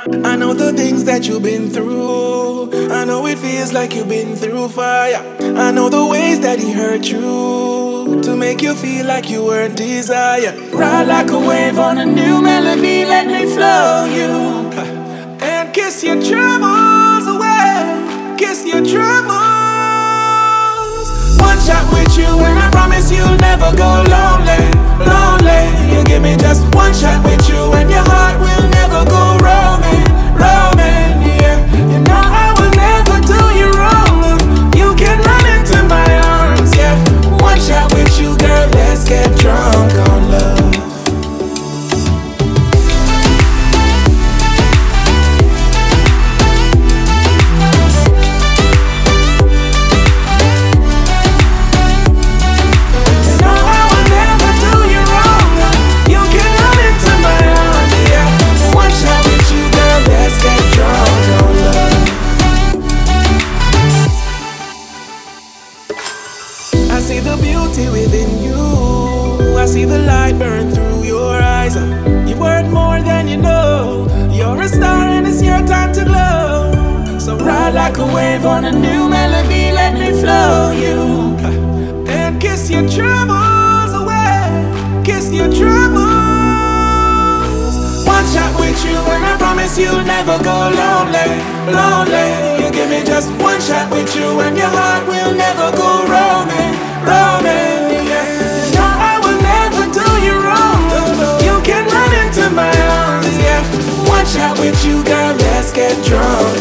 I know the things that you've been through. I know it feels like you've been through fire. I know the ways that he hurt you to make you feel like you weren't desired. Ride like a wave on a new melody, let me flow you and kiss your troubles away. Kiss your troubles. One shot with you and I promise you'll never go lonely. Lonely. You give me just one shot with you and your heart will never go roaming. Roaming, yeah. You know I will never do you wrong. You can run into my arms, yeah. One shot with you, girl, let's get drunk on love. I see the beauty within you. I see the light burn through your eyes. You're worth more than you know. You're a star and it's your time to glow. So ride like a wave on a new melody, let me flow you and kiss your troubles away. Kiss your troubles. One shot with you and I promise you'll never go lonely. Lonely. You give me just one shot with you and your heart will never go roaming. Roaming, yeah. No, I will never do you wrong. You can run into my arms, yeah. One shot with you, girl, let's get drunk.